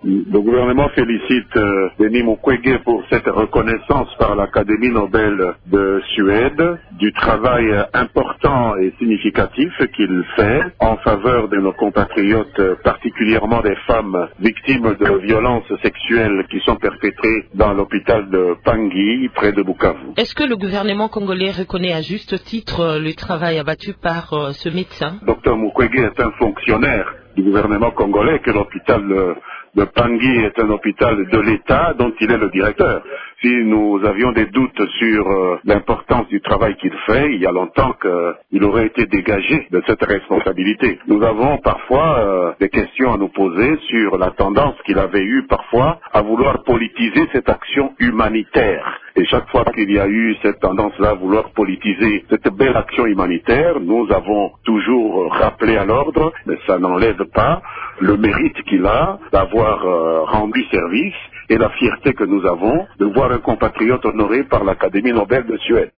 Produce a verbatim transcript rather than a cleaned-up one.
Le gouvernement félicite euh, Denis Mukwege pour cette reconnaissance par l'Académie Nobel de Suède du travail euh, important et significatif qu'il fait en faveur de nos compatriotes, euh, particulièrement des femmes victimes de violences sexuelles qui sont perpétrées dans l'hôpital de Pangui, près de Bukavu. Est-ce que le gouvernement congolais reconnaît à juste titre euh, le travail abattu par euh, ce médecin? Docteur Mukwege est un fonctionnaire du gouvernement congolais, que l'hôpital de, de Pangui est un hôpital de l'État dont il est le directeur. Si nous avions des doutes sur euh, l'importance du travail qu'il fait, il y a longtemps qu'il aurait été dégagé de cette responsabilité. Nous avons parfois euh, des questions à nous poser sur la tendance qu'il avait eue parfois à vouloir politiser cette action humanitaire. Et chaque fois qu'il y a eu cette tendance-là à vouloir politiser cette belle action humanitaire, nous avons toujours rappelé à l'ordre, mais ça n'enlève pas le mérite qu'il a d'avoir euh, rendu service et la fierté que nous avons de voir un compatriote honoré par l'Académie Nobel de Suède.